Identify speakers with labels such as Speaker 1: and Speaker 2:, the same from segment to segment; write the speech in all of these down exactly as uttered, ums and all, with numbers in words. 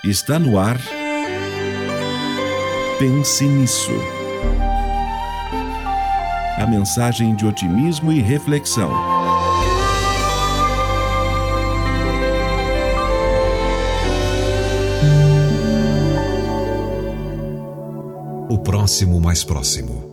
Speaker 1: Está no ar. Pense nisso. A mensagem de otimismo e reflexão.
Speaker 2: O próximo mais próximo.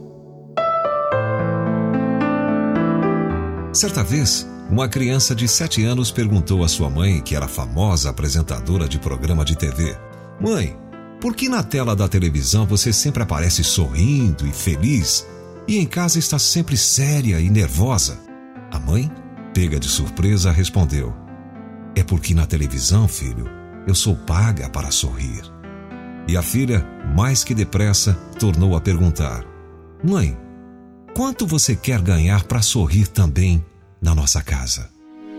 Speaker 2: Certa vez, uma criança de sete anos perguntou à sua mãe, que era famosa apresentadora de programa de T V: Mãe, por que na tela da televisão você sempre aparece sorrindo e feliz e em casa está sempre séria e nervosa? A mãe, pega de surpresa, respondeu: É porque na televisão, filho, eu sou paga para sorrir. E a filha, mais que depressa, tornou a perguntar: Mãe, quanto você quer ganhar para sorrir também na nossa casa?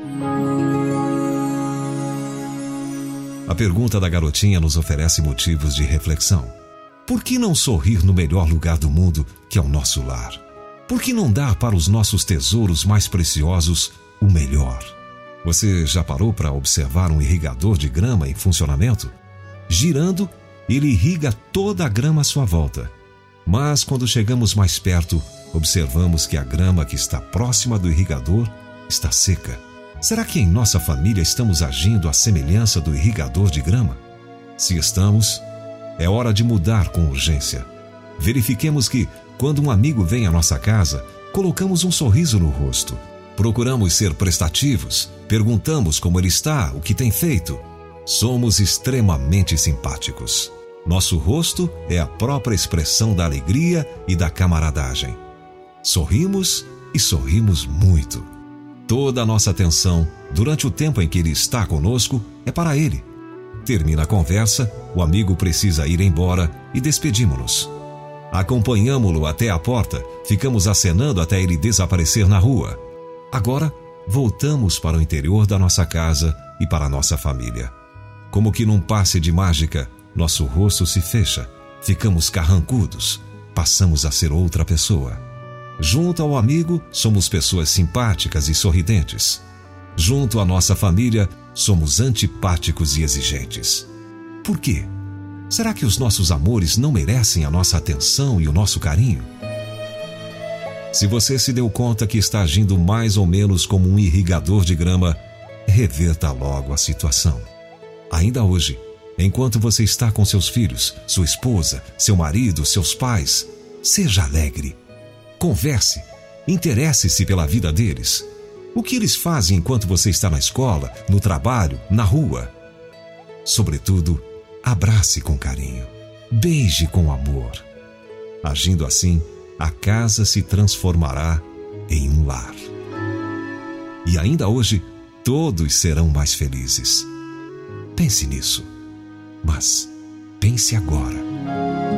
Speaker 2: A pergunta da garotinha nos oferece motivos de reflexão. Por que não sorrir no melhor lugar do mundo, que é o nosso lar? Por que não dar para os nossos tesouros mais preciosos o melhor? Você já parou para observar um irrigador de grama em funcionamento? Girando, ele irriga toda a grama à sua volta. Mas quando chegamos mais perto, observamos que a grama que está próxima do irrigador está seca. Será que em nossa família estamos agindo à semelhança do irrigador de grama? Se estamos, é hora de mudar com urgência. Verifiquemos que, quando um amigo vem à nossa casa, colocamos um sorriso no rosto. Procuramos ser prestativos, perguntamos como ele está, o que tem feito. Somos extremamente simpáticos. Nosso rosto é a própria expressão da alegria e da camaradagem. Sorrimos e sorrimos muito. Toda a nossa atenção, durante o tempo em que ele está conosco, é para ele. Termina a conversa, o amigo precisa ir embora e despedimos-nos. Acompanhamo-lo até a porta, ficamos acenando até ele desaparecer na rua. Agora, voltamos para o interior da nossa casa e para a nossa família. Como que num passe de mágica, nosso rosto se fecha, ficamos carrancudos, passamos a ser outra pessoa. Junto ao amigo, somos pessoas simpáticas e sorridentes. Junto à nossa família, somos antipáticos e exigentes. Por quê? Será que os nossos amores não merecem a nossa atenção e o nosso carinho? Se você se deu conta que está agindo mais ou menos como um irrigador de grama, reverta logo a situação. Ainda hoje, enquanto você está com seus filhos, sua esposa, seu marido, seus pais, seja alegre. Converse, interesse-se pela vida deles. O que eles fazem enquanto você está na escola, no trabalho, na rua? Sobretudo, abrace com carinho, beije com amor. Agindo assim, a casa se transformará em um lar. E ainda hoje, todos serão mais felizes. Pense nisso. Mas pense agora.